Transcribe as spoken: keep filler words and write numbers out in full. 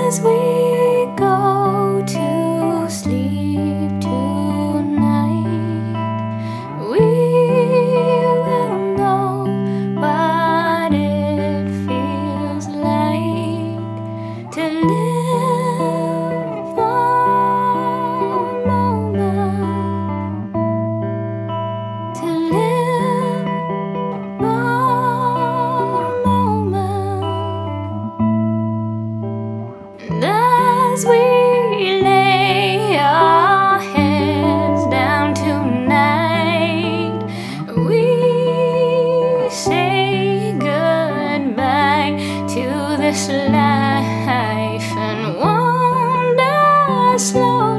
As we go to sleep tonight, we will know what it feels like to live for a moment, to live for a moment. And as we lay our heads down tonight, we say goodbye to this life and wander slow.